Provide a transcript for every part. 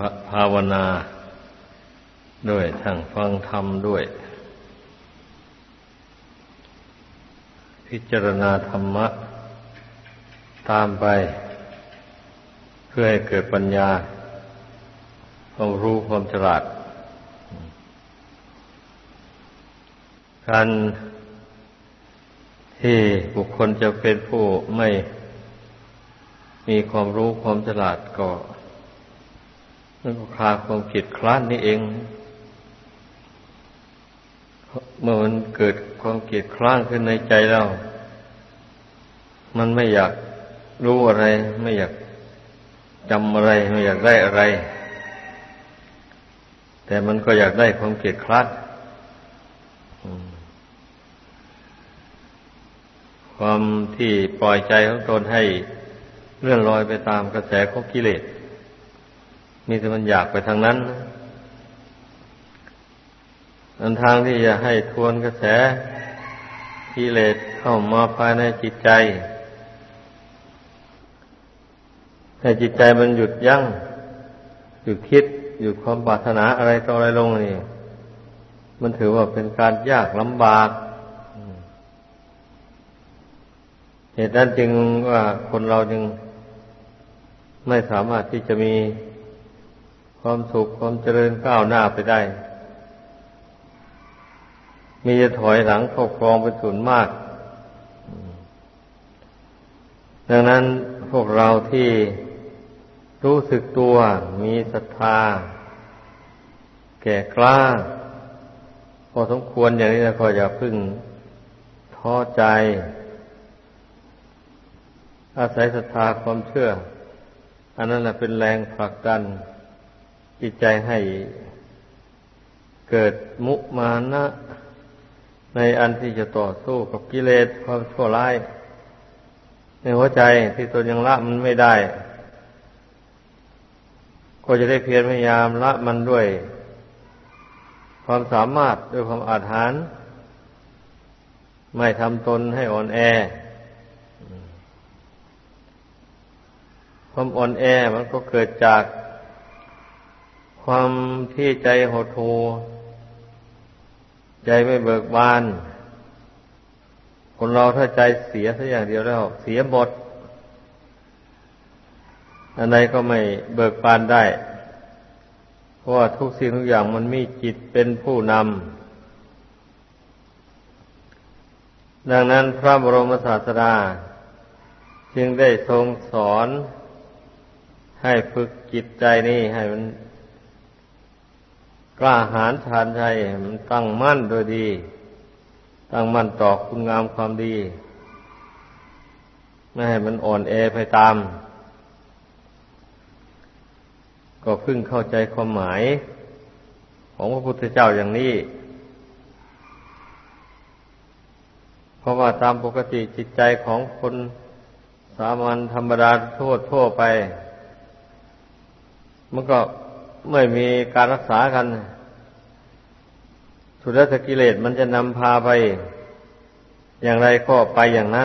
ภาวนาด้วยทั้งฟังธรรมด้วยพิจารณาธรรมะตามไปเพื่อให้เกิดปัญญาความรู้ความฉลาดการที่บุคคลจะเป็นผู้ไม่มีความรู้ความฉลาดก็นั่นก็คลาความเกียจคร้านนี่เองเมื่อมันเกิดความเกียจคร้านขึ้นในใจเรามันไม่อยากรู้อะไรไม่อยากจำอะไรไม่อยากได้อะไรแต่มันก็อยากได้ความเกียจคร้านความที่ปล่อยใจของตนให้เลื่อนลอยไปตามกระแสของกิเลสมีแต่มันอยากไปทางนั้นอันทางที่จะให้ทวนกระแสกิเลสเข้ามาภายในจิตใจให้จิตใจมันหยุดยั้งหยุดคิดหยุดความปรารถนาอะไรต่ออะไรลงนี่มันถือว่าเป็นการยากลำบากเหตุนั้นจึงว่าคนเราจึงไม่สามารถที่จะมีความสุขความเจริญก้าวหน้าไปได้มีจะถอยหลังเข้าครองเป็นส่วนมากดังนั้นพวกเราที่รู้สึกตัวมีศรัทธาแก่กล้าพอสมควรอย่างนี้แล้วก็อย่าพึ่งท้อใจอาศัยศรัทธาความเชื่ออันนั้นแหละเป็นแรงผลักดันจิตใจให้เกิดมุมานะในอันที่จะต่อสู้กับกิเลสความชั่วร้ายในหัวใจที่ตนยังละมันไม่ได้ก็จะได้เพียรพยายามละมันด้วยความสามารถด้วยความอาถรรพ์ไม่ทำตนให้อ่อนแอความอ่อนแอมันก็เกิดจากความที่ใจหดหู่ใจไม่เบิกบานคนเราถ้าใจเสียสักอย่างเดียวแล้วเสียหมดอันใดก็ไม่เบิกบานได้เพราะว่าทุกสิ่งทุกอย่างมันมีจิตเป็นผู้นำดังนั้นพระบรมศาสดาจึงได้ทรงสอนให้ฝึกจิตใจนี้ให้มันกล้าหาญชาญชัยมันตั้งมั่นโดยดีตั้งมั่นต่อคุณงามความดีไม่ให้มันอ่อนแอไปตามก็พึ่งเข้าใจความหมายของพระพุทธเจ้าอย่างนี้เพราะว่าตามปกติจิตใจของคนสามัญธรรมดาทั่วไปมันก็ไม่มีการรักษากันสุดแล้วถ้ากิเลสมันจะนำพาไปอย่างไรก็ไปอย่างนั้น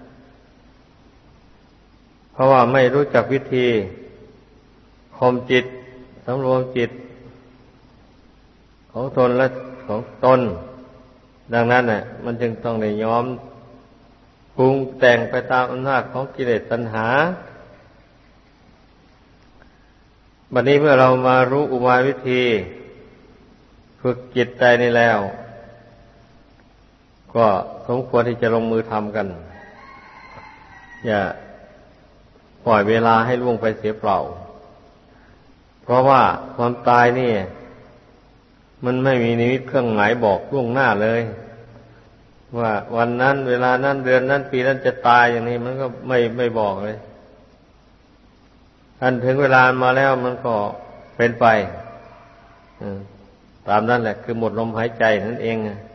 เพราะว่าไม่รู้จักวิธีข่มจิตสำรวมจิตของตนและของตนดังนั้นน่ะมันจึงต้องได้ยอมปรุงแต่งไปตามอำนาจของกิเลสตัณหาบัดนี้เมื่อเรามารู้อุบายวิธีฝึกจิตใจนี้แล้วก็สมควรที่จะลงมือทำกันอย่าปล่อยเวลาให้ล่วงไปเสียเปล่าเพราะว่าความตายนี่มันไม่มีนิมิตเครื่องหมายบอกล่วงหน้าเลยว่าวันนั้นเวลานั้นเดือนนั้นปีนั้นจะตายอย่างนี้มันก็ไม่บอกเลยอันถึงเวลามาแล้วมันก็เป็นไปตามนั้นแหละคือหมดลมหายใจนั่นเอง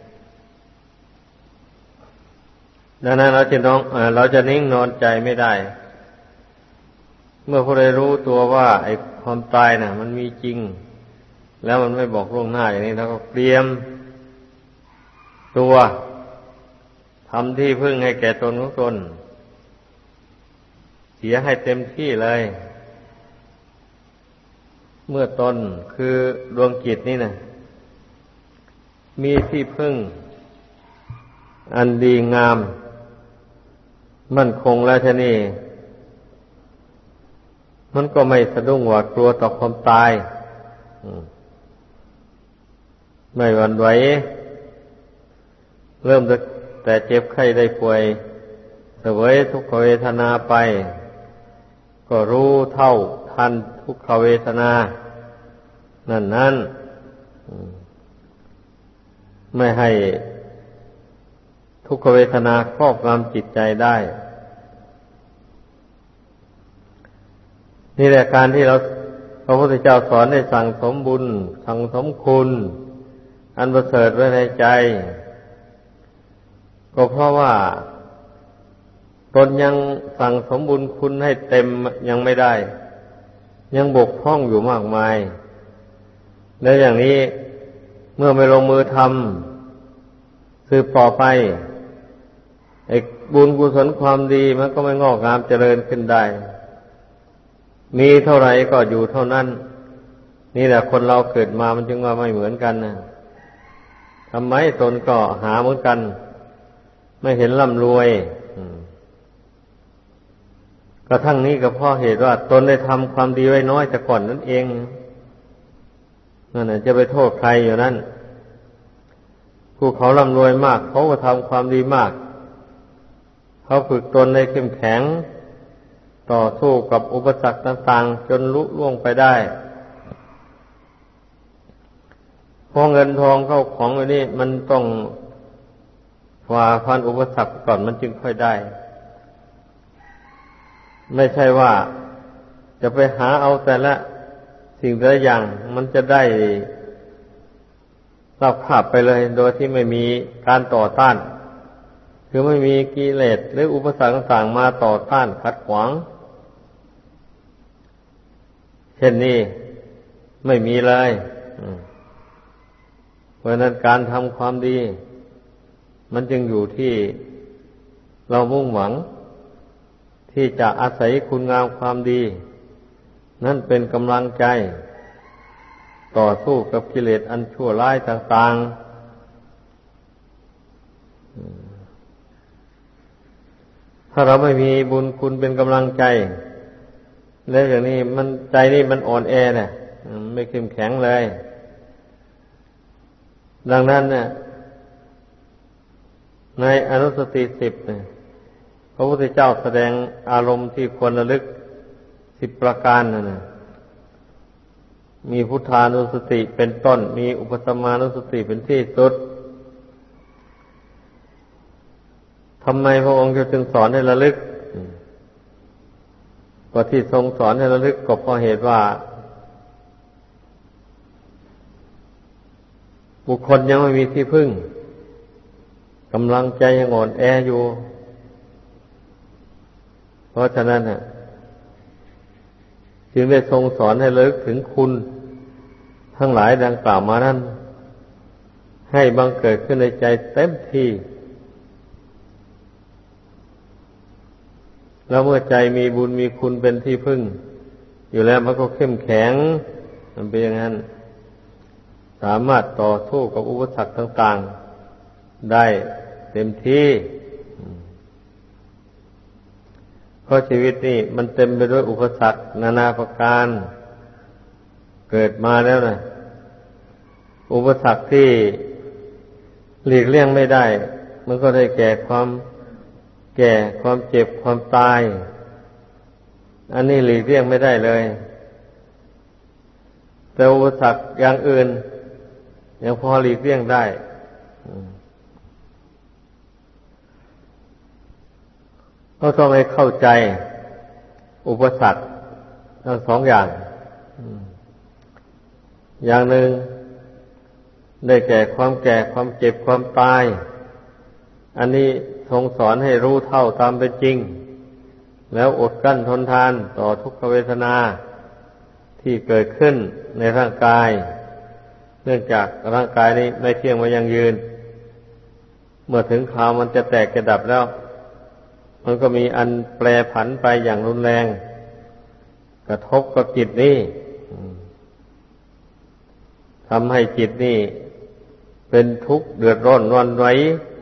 ดังนั้นเราจะนิ่งนอนใจไม่ได้เมื่อผู้ใดรู้ตัวว่าไอ้ความตายน่ะมันมีจริงแล้วมันไม่บอกล่วงหน้าอย่างนี้แล้วก็เตรียมตัวทำที่พึ่งให้แก่ตนของตนเสียให้เต็มที่เลยเมื่อตนคือดวงจิตนี่นะมีที่พึ่งอันดีงามมั่นคงแล้วทีนี้มันก็ไม่สะดุ้งหวาดกลัวต่อความตายไม่หวั่นไหวเริ่มแต่เจ็บไข้ได้ป่วยเสวยทุกขเวทนาไปก็รู้เท่าทันทุกขเวทนานั้นไม่ให้ทุกขเวทนาครอบงำจิตใจได้นี่แหละการที่พระพุทธเจ้าสอนให้สั่งสมบุญสั่งสมคุณอันประเสริฐไว้ในใจก็เพราะว่าตนยังสั่งสมบุญคุณให้เต็มยังไม่ได้ยังบกพร่องอยู่มากมายแล้วอย่างนี้เมื่อไม่ลงมือทำสืบต่อไปไอ้บุญกุศลความดีมันก็ไม่งอกงามเจริญขึ้นได้มีเท่าไหร่ก็อยู่เท่านั้นนี่แหละคนเราเกิดมามันจึงว่าไม่เหมือนกันนะทำไมตนก็หาเหมือนกันไม่เห็นร่ำรวยกระทั่งนี้ก็เพราะเหตุว่าตนได้ทำความดีไว้น้อยแต่ก่อนนั่นเองนั่นแหละจะไปโทษใครอยู่นั่นผู้เขาร่ำรวยมากเขาก็ทำความดีมากเขาฝึกตนให้เข้มแข็งต่อสู้กับอุปสรรคต่างๆจนลุล่วงไปได้เพราะเงินทองเข้าของอันนี้มันต้องฝ่าฟันอุปสรรคก่อนมันจึงค่อยได้ไม่ใช่ว่าจะไปหาเอาแต่ละสิ่งแต่ละอย่างมันจะได้รับคาบไปเลยโดยที่ไม่มีการต่อต้านคือไม่มีกิเลสหรืออุปสรรคต่างๆมาต่อต้านขัดขวางเช่นนี้ไม่มีเลยเพราะนั้นการทำความดีมันจึงอยู่ที่เรามุ่งหวังที่จะอาศัยคุณงามความดีนั่นเป็นกำลังใจต่อสู้กับกิเลสอันชั่วร้ายต่างๆถ้าเราไม่มีบุญคุณเป็นกำลังใจแล้วอย่างนี้มันใจนี่มันอ่อนแอเนี่ยไม่เข้มแข็งเลยดังนั้นเนี่ยในอนุสติ10เนี่ยพระพุทธเจ้าแสดงอารมณ์ที่ควรระลึก10ประการนั่นน่ะมีพุทธานุสติเป็นต้นมีอุปสัมมานุสติเป็นที่สุดทำไมพระองค์จึงสอนให้ระลึกก็ที่ทรงสอนให้ระลึกก็เพราะเหตุว่าบุคคลยังไม่มีที่พึ่งกำลังใจยังอ่อนแออยู่เพราะฉะนั้นจึงได้ทรงสอนให้ระลึกถึงคุณทั้งหลายดังกล่าวมานั้นให้บังเกิดขึ้นในใจเต็มที่แล้วเมื่อใจมีบุญมีคุณเป็นที่พึ่งอยู่แล้วมันก็เข้มแข็งมันเป็นอย่างนั้นสามารถต่อสู้กับอุปสรรคต่างๆได้เต็มที่เพราะชีวิตนี่มันเต็มไปด้วยอุปสรรคนานาประการเกิดมาแล้วนะอุปสรรคที่หลีกเลี่ยงไม่ได้มันก็ได้แก่ความแก่ความเจ็บความตายอันนี้หลีกเลี่ยงไม่ได้เลยแต่อุปสรรคอย่างอื่นยังพอหลีกเลี่ยงได้ก็ต้องให้เข้าใจอุปสรรคทั้งสองอย่างอย่างหนึ่งได้แก่ความแก่ความเจ็บความตายอันนี้ทรงสอนให้รู้เท่าตามเป็นจริงแล้วอดกลั้นทนทานต่อทุกขเวทนาที่เกิดขึ้นในร่างกายเนื่องจากร่างกายนี้ไม่เที่ยงมายังยืนเมื่อถึงคราวมันจะแตกจะดับแล้วมันก็มีอันแปรผันไปอย่างรุนแรงกระทบกับจิตนี่ทำให้จิตนี่เป็นทุกข์เดือดร้อนหวั่นไหว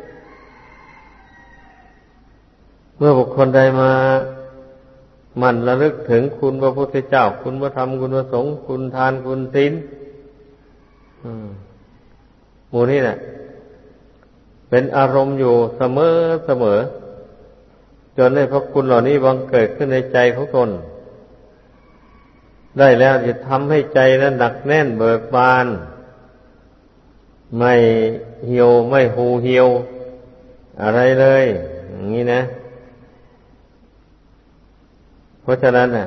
เมื่อบุคคลใดมามันระลึกถึงคุณพระพุทธเจ้าคุณพระธรรมคุณพระสงฆ์คุณทานคุณศีลหมู่นี้แหละเป็นอารมณ์อยู่เสมอจนให้พระคุณเหล่านี้บังเกิดขึ้นในใจของตนได้แล้วจะทำให้ใจนั้นหนักแน่นเบิกบานไม่เหี่ยวไม่หูเหี่ยวอะไรเลยอย่างนี้นะเพราะฉะนั้นน่ะ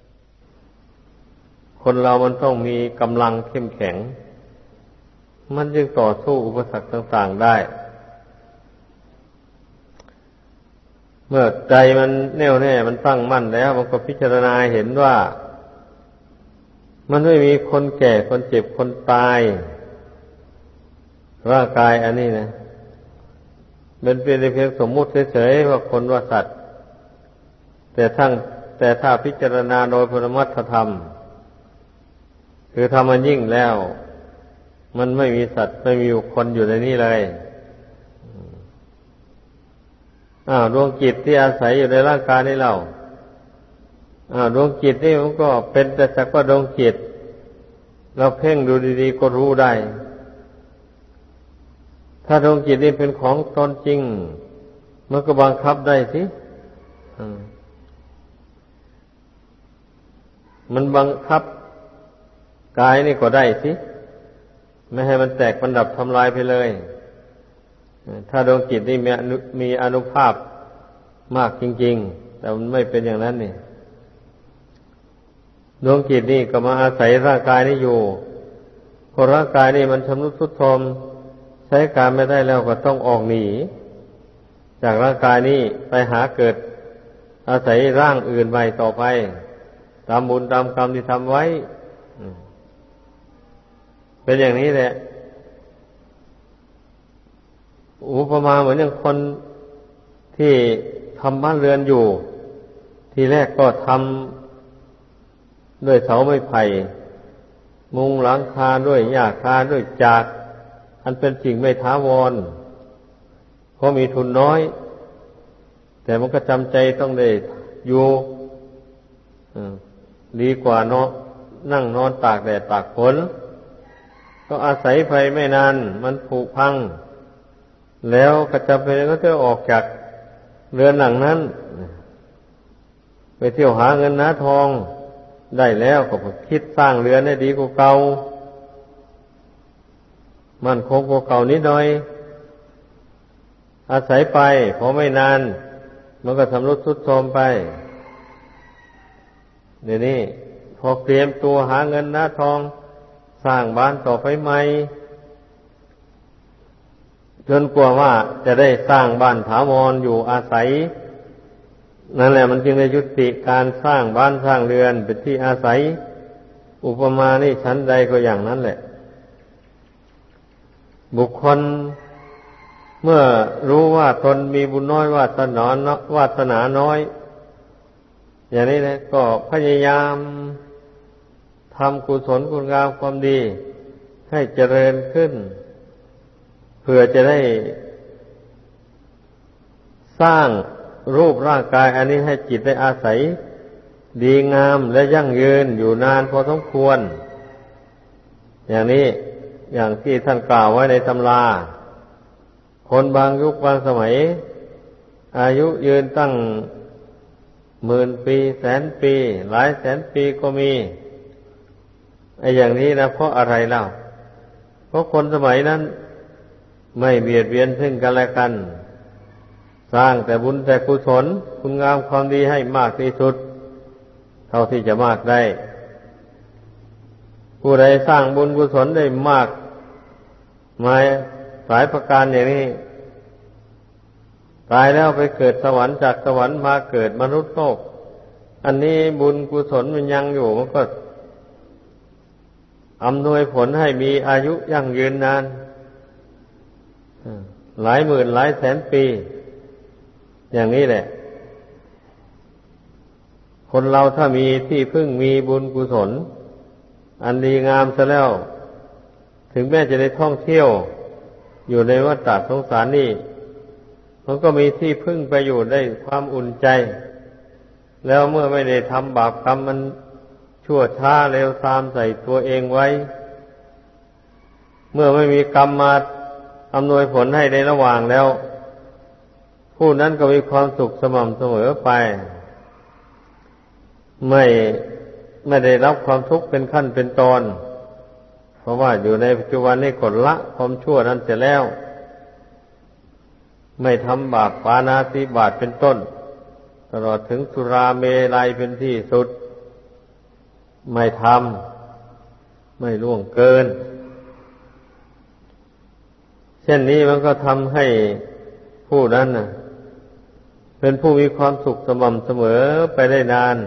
คนเรามันต้องมีกำลังเข้มแข็งมันจึงต่อสู้อุปสรรคต่างๆได้เมื่อใจมันแน่วแน่มันตั้งมั่นแล้วมันก็พิจารณาเห็นว่ามันไม่มีคนแก่คนเจ็บคนตายร่างกายอันนี้นะเป็นเพียงสมมุติเฉยๆว่าคนว่าสัตว์แต่ถ้าพิจารณาโดยปรมัตถธรรมคือทำมันยิ่งแล้วมันไม่มีสัตว์ไม่มีคนอยู่ในนี้เลยดวงจิตที่อาศัยอยู่ในร่างกายนี้เราดวงจิตนี่มันก็เป็นแต่สักว่าดวงจิตเราเพ่งดูดีๆก็รู้ได้ถ้าดวงจิตนี่เป็นของตนจริงมันก็บังคับได้สิมันบังคับกายนี่ก็ได้สิไม่ให้มันแตกมันดับทำลายไปเลยถ้าดวงจิตนี่มีอานุภาพมากจริงๆแต่มันไม่เป็นอย่างนั้นนี่ดวงจิตนี่ก็มาอาศัยร่างกายนี้อยู่พอร่างกายนี่มันชำรุดทรุดโทรมใช้การไม่ได้แล้วก็ต้องออกหนีจากร่างกายนี้ไปหาเกิดอาศัยร่างอื่นใหม่ต่อไปตามบุญตามกรรมที่ทำไว้เป็นอย่างนี้แหละอุปมาเหมือนอย่างคนที่ทำบ้านเรือนอยู่ทีแรกก็ทำด้วยเสาไม้ไผ่มุงหลังคาด้วยหญ้าคาด้วยจากอันเป็นสิ่งไม่ถาวรเพราะมีทุนน้อยแต่มันก็จำใจต้องได้อยู่ดีกว่าเนาะนั่งนอนตากแดดตากฝนก็อาศัยไฟไม่นานมันผุพังแล้วก็จำเป็นก็จะออกจากเรือนหลังนั้นไปเที่ยวหาเงินหาทองได้แล้วก็คิดสร้างเรือนให้ดีกว่าเก่ามันคงกว่าเก่านิดหน่อยอาศัยไปพอไม่นานมันก็ชำรุดทรุดโทรมไปเดี๋ยวนี้พอเตรียมตัวหาเงินหาทองสร้างบ้านต่อไปใหม่จนกว่าว่าจะได้สร้างบ้านถาวรอยู่อาศัยนั่นแหละมันจึงได้ยุติการสร้างบ้านสร้างเรือนเป็นที่อาศัยอุปมานี่ชั้นใดก็อย่างนั้นแหละบุคคลเมื่อรู้ว่าตนมีบุญน้อยวาสนาน้อยอย่างนี้นะก็พยายามทำกุศลคุณงามความดีให้เจริญขึ้นเพื่อจะได้สร้างรูปร่างกายอันนี้ให้จิตได้อาศัยดีงามและยั่งยืนอยู่นานพอสมควรอย่างนี้อย่างที่ท่านกล่าวไว้ในตำราคนบางยุคบางสมัยอายุยืนตั้ง10,000 ปีแสนปีหลายแสนปีก็มีไอ้อย่างนี้นะเพราะอะไรเล่าเพราะคนสมัยนั้นไม่เบียดเบียนซึ่งกันและกันสร้างแต่บุญแต่กุศลคุณงามความดีให้มากที่สุดเท่าที่จะมากได้ผู้ใดสร้างบุญกุศลได้มากมาหลายประการอย่างนี้ตายแล้วไปเกิดสวรรค์จากสวรรค์มาเกิดมนุษย์โลกอันนี้บุญกุศลมันยังอยู่มันก็อำนวยผลให้มีอายุยั่งยืนนานหลายหมื่นหลายแสนปีอย่างนี้แหละคนเราถ้ามีที่พึ่งมีบุญกุศลอันดีงามซะแล้วถึงแม้จะได้ท่องเที่ยวอยู่ในวัฏสงสารนี่มันก็มีที่พึ่งไปอยู่ได้ความอุ่นใจแล้วเมื่อไม่ได้ทำบาปกรรมมันชั่วช้าเลวทรามใส่ตัวเองไว้เมื่อไม่มีกรรมมาอำนวยผลให้ในระหว่างแล้วผู้นั้นก็มีความสุขสม่ำเสมอไปไม่ได้รับความทุกข์เป็นขั้นเป็นตอนเพราะว่าอยู่ในปัจจุบันนี้กดละความชั่วนั้นเสร็จแล้วไม่ทำบาปปาณาติบาตเป็นต้นตลอดถึงสุราเมรัยเป็นที่สุดไม่ทำไม่ล่วงเกินเช่นนี้มันก็ทำให้ผู้นั้นเป็นผู้มีความสุขสม่ำเสมอไปได้นาน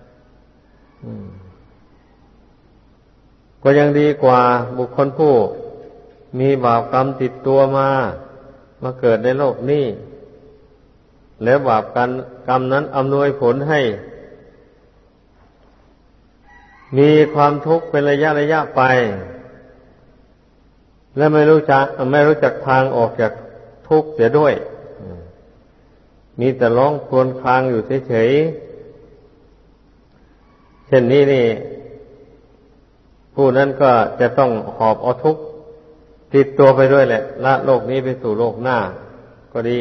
ก็ยังดีกว่าบุคคลผู้มีบาปกรรมติดตัวมาเกิดในโลกนี้แล้วบาปกรรมนั้นอำนวยผลให้มีความทุกข์เป็นระยะไปและไม่รู้จักทางออกจากทุกข์เสียด้วยมีแต่ร้องครวญครางอยู่เฉยๆเช่นนี้นี่ผู้นั้นก็จะต้องหอบเอาทุกข์ติดตัวไปด้วยแหละละโลกนี้ไปสู่โลกหน้าก็ดี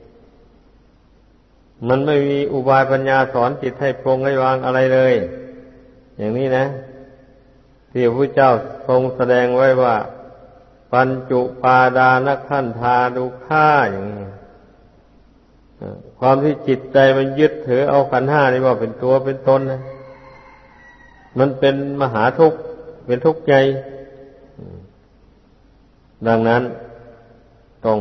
มันไม่มีอุบายปัญญาสอนจิตให้ปรงให้วางอะไรเลยอย่างนี้นะที่พระพุทธเจ้าทรงแสดงไว้ว่าปัญจุปาดานขันธาดุข่าอย่างนี้ความที่จิตใจมันยึดถือเอาขันธ์ห้านี่ว่าเป็นตัวเป็นตนนะมันเป็นมหาทุกข์เป็นทุกข์ใจดังนั้นต้อง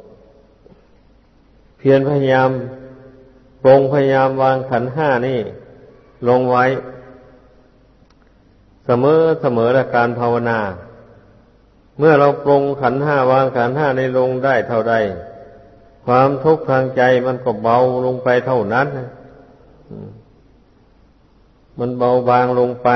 เพียรพยายามปรงพยายามวางขันธ์ห้านี่ลงไว้เสมอและการภาวนาเมื่อเราปรงขันธ์ห้าวางขันธ์ห้าในลงได้เท่าใดความทุกข์ทางใจมันก็เบาลงไปเท่านั้นมันเบาบางลงไป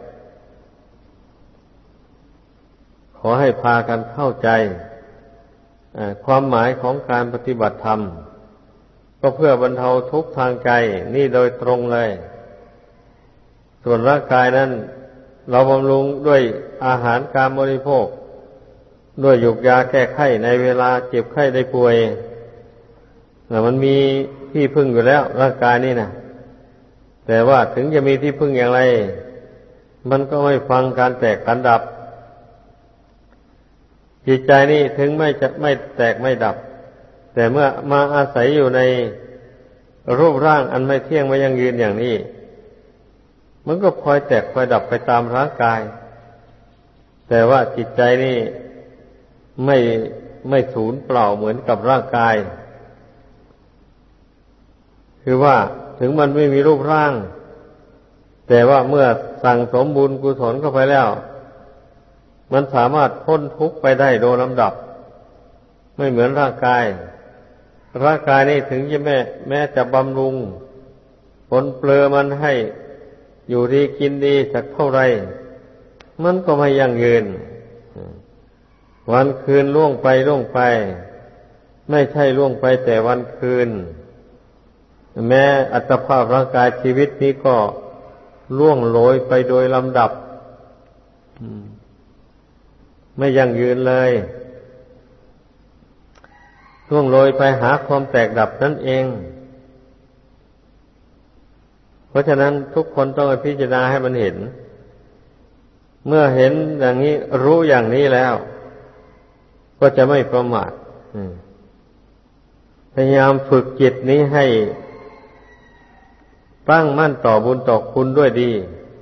ขอให้พากันเข้าใจความหมายของการปฏิบัติธรรมก็เพื่อบรรเทาทุกข์ทางใจนี่โดยตรงเลยส่วนร่างกายนั้นเราบำรุงด้วยอาหารการบริโภคด้วยหยุกยาแก้ไข้ในเวลาเจ็บไข้ได้ป่วยมันมีที่พึ่งอยู่แล้วร่างกายนี่นะแต่ว่าถึงจะมีที่พึ่งอย่างไรมันก็ไม่ฟังการแตกการดับจิตใจนี่ถึงไม่แตกไม่ดับแต่เมื่อมาอาศัยอยู่ในรูปร่างอันไม่เที่ยงไม่ยั่งยืนอย่างนี้มันก็พลอยแตกพลอยดับไปตามร่างกายแต่ว่าจิตใจนี่ไม่สูญเปล่าเหมือนกับร่างกายคือว่าถึงมันไม่มีรูปร่างแต่ว่าเมื่อสั่งสมบุญกุศลเข้าไปแล้วมันสามารถพ้นทุกข์ไปได้โดยลำดับไม่เหมือนร่างกายนี่ถึงจะแม้จะบำรุงผลเปลือมันให้อยู่ดีกินดีสักเท่าไรมันก็ไม่ยั่งยืนวันคืนล่วงไปไม่ใช่ล่วงไปแต่วันคืนแม้อัตภาพร่างกายชีวิตนี้ก็ล่วงโรยไปโดยลำดับไม่ยั่งยืนเลยล่วงโรยไปหาความแตกดับนั่นเองเพราะฉะนั้นทุกคนต้องพิจารณาให้มันเห็นเมื่อเห็นอย่างนี้รู้อย่างนี้แล้วก็จะไม่ประมาทพยายามฝึกจิตนี้ให้ตั้งมั่นต่อบุญต่อคุณด้วยดี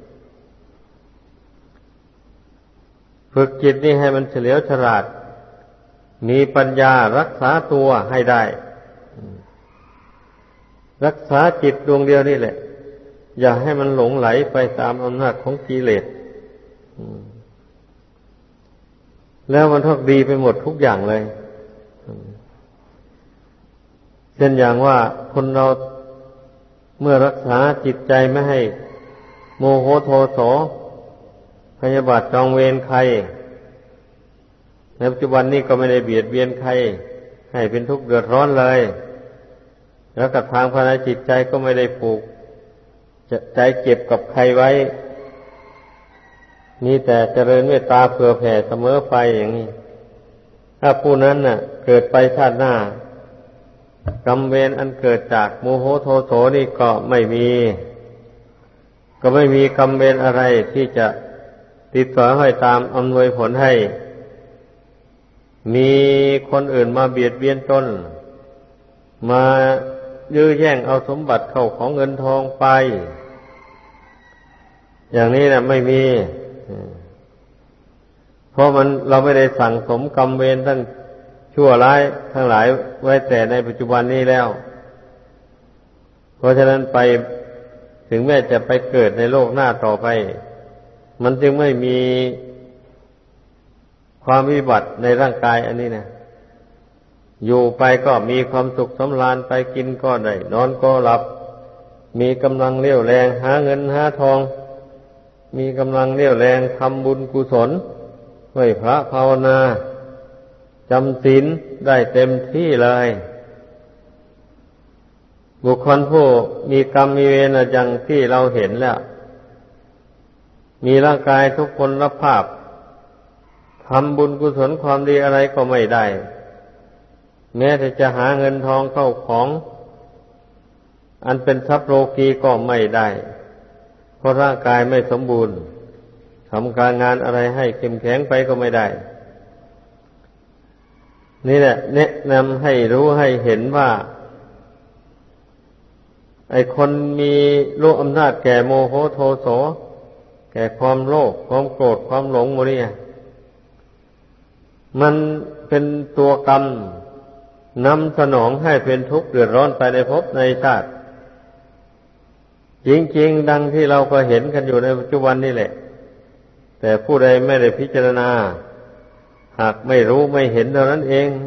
ฝึกจิตนี้ให้มันเฉลียวฉลาดมีปัญญารักษาตัวให้ได้รักษาจิตดวงเดียวนี่แหละอย่าให้มันหลงไหลไปตามอำนาจของกิเลสแล้วมันทุกดีไปหมดทุกอย่างเลยเช่นอย่างว่าคนเราเมื่อรักษาจิตใจไม่ให้โมโหโทโสพยาบาทจองเวรใครในปัจจุบันนี้ก็ไม่ได้เบียดเบียนใครให้เป็นทุกข์เดือดร้อนเลยแล้วกับทางภายในจิตใจก็ไม่ได้ผูกใจเก็บกับใครไว้มีแต่เจริญเมตตาเผื่อแผ่เสมอไปอย่างนี้ถ้าผู้นั้นน่ะเกิดไปชาติหน้ากรรมเวรอันเกิดจากโมโหโทโสนี่ก็ไม่มีกรรมเวรอะไรที่จะติดต่อให้ตามอำนวยผลให้มีคนอื่นมาเบียดเบียนตนมายื้อแย่งเอาสมบัติเข้าของเงินทองไปอย่างนี้นะไม่มีเพราะเราไม่ได้สั่งสมกรรมเวรทั้งชั่วร้ายทั้งหลายไว้แต่ในปัจจุบันนี้แล้วเพราะฉะนั้นไปถึงแม้จะไปเกิดในโลกหน้าต่อไปมันจึงไม่มีความวิบัติในร่างกายอันนี้นะอยู่ไปก็มีความสุขสำราญไปกินก็ได้นอนก็หลับมีกำลังเรี่ยวแรงหาเงินหาทองมีกำลังเรี่ยวแรงทำบุญกุศลไหว้พระภาวนาจำศีลได้เต็มที่เลยบุคคลผู้มีกรรมมีเวรอย่างที่เราเห็นแล้วมีร่างกายทุกพลภาพทำบุญกุศลความดีอะไรก็ไม่ได้แม้แต่จะหาเงินทองเข้าของอันเป็นทรัพย์โลกีก็ไม่ได้เพราะร่างกายไม่สมบูรณ์ทำการงานอะไรให้เข้มแข็งไปก็ไม่ได้นี่แหละแนะนำให้รู้ให้เห็นว่าไอ้คนมีรู้อำนาจแก่โมโหโทโสแก่ความโลภความโกรธความหลงหมดนี่มันเป็นตัวกรรมนำสนองให้เป็นทุกข์เดือดร้อนไปในภพในชาติจริงๆดังที่เราก็เห็นกันอยู่ในปัจจุบันนี่แหละแต่ผู้ใดไม่ได้พิจารณาหากไม่รู้ไม่เห็นเท่านั้นเอง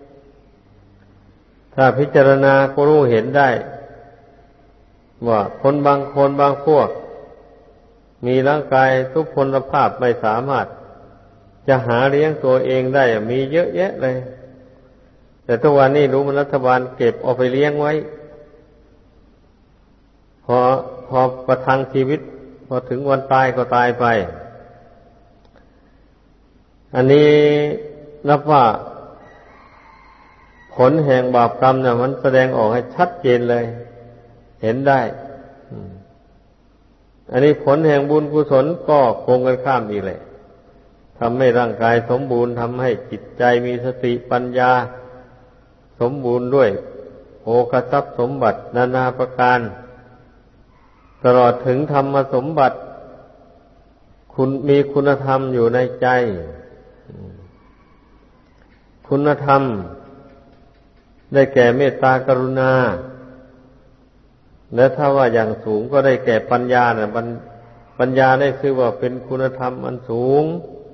ถ้าพิจารณาก็รู้เห็นได้ว่าคนบางคนบางพวกมีร่างกายทุพพลภาพไม่สามารถจะหาเลี้ยงตัวเองได้มีเยอะแยะเลยแต่ทุกวันนี้รู้มันรัฐบาลเก็บเอาไปเลี้ยงไว้พอประทังชีวิตพอถึงวันตายก็ตายไปอันนี้นับว่าผลแห่งบาปกรรมเนี่ยมันแสดงออกให้ชัดเจนเลยเห็นได้อันนี้ผลแห่งบุญกุศลก็คงกันข้ามอีกเลยทำให้ร่างกายสมบูรณ์ทำให้จิตใจมีสติปัญญาสมบูรณ์ด้วยโภคทรัพย์สมบัตินานาประการตลอดถึงธรรมสมบัติมีคุณธรรมอยู่ในใจคุณธรรมได้แก่เมตตากรุณาและถ้าว่าอย่างสูงก็ได้แก่ปัญญาน่ะปัญญาได้ชื่อว่าเป็นคุณธรรมอันสูง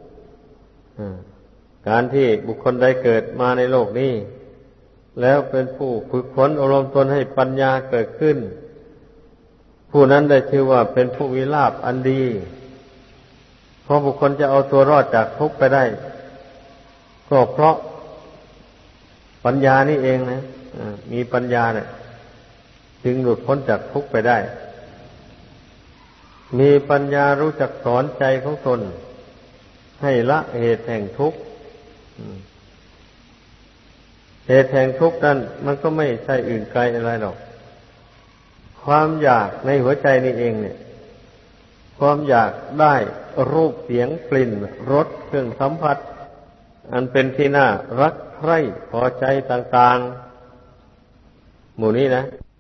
การที่บุคคลได้เกิดมาในโลกนี้แล้วเป็นผู้ฝึกฝนอบรมตนให้ปัญญาเกิดขึ้นผู้นั้นได้ชื่อว่าเป็นผู้มีลาภอันดีเพราะบุคคลจะเอาตัวรอดจากทุกข์ไปได้ก็เพราะปัญญานี่เองนะมีปัญญาเนี่ยจึงหลุดพ้นจากทุกข์ไปได้มีปัญญารู้จักสอนใจของตนให้ละเหตุแห่งทุกข์เหตุแห่งทุกข์นั้นมันก็ไม่ใช่อื่นไกลอะไรหรอกความอยากในหัวใจนี่เองเนี่ยความอยากได้รูปเสียงกลิ่นรสเครื่องสัมผัสอันเป็นที่น่ารักใคร่พอใจต่างๆหมู่นี้นะ